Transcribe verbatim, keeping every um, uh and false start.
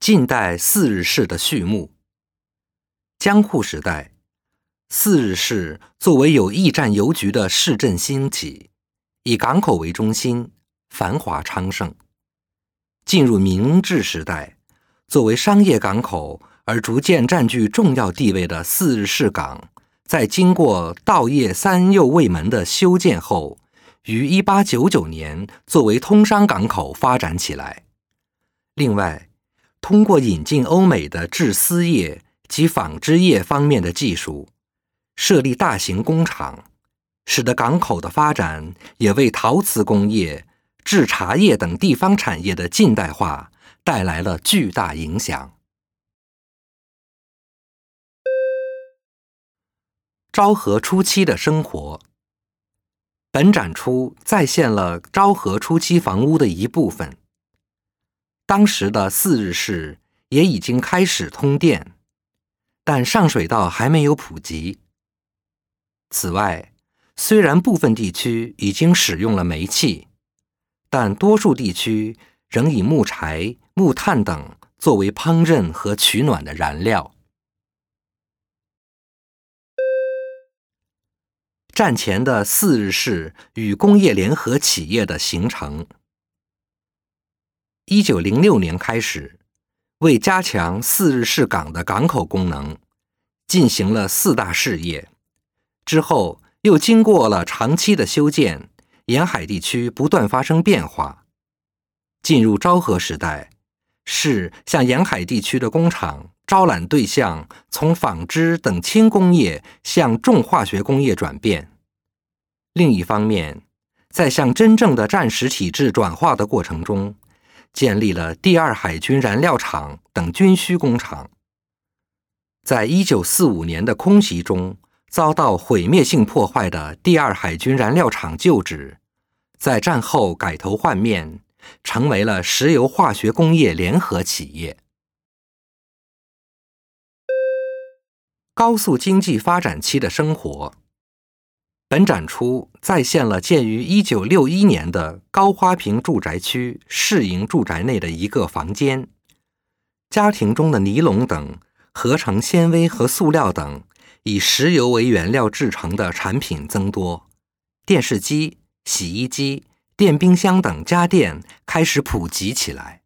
近代四日市的序幕。江户时代，四日市作为有驿站邮局的市镇兴起，以港口为中心，繁华昌盛。进入明治时代，作为商业港口而逐渐占据重要地位的四日市港，在经过稻叶三右卫门的修建后，于一八九九年作为通商港口发展起来。另外，通过引进欧美的制丝业及纺织业方面的技术，设立大型工厂，使得港口的发展也为陶瓷工业、制茶叶等地方产业的近代化带来了巨大影响。昭和初期的生活。本展出再现了昭和初期房屋的一部分。当时的四日市也已经开始通电，但上水道还没有普及。此外，虽然部分地区已经使用了煤气，但多数地区仍以木柴、木炭等作为烹饪和取暖的燃料。战前的四日市与工业联合企业的形成。一九零六年开始，为加强四日市港的港口功能，进行了四大事业。之后又经过了长期的修建，沿海地区不断发生变化。进入昭和时代，市向沿海地区的工厂招揽对象从纺织等轻工业向重化学工业转变。另一方面，在向真正的战时体制转化的过程中，建立了第二海军燃料厂等军需工厂。在一九四五年的空袭中遭到毁灭性破坏的第二海军燃料厂旧址，在战后改头换面，成为了石油化学工业联合企业。高速经济发展期的生活。本展出再现了建于一九六一年的高花坪住宅区市营住宅内的一个房间，家庭中的尼龙等合成纤维和塑料等以石油为原料制成的产品增多，电视机、洗衣机、电冰箱等家电开始普及起来。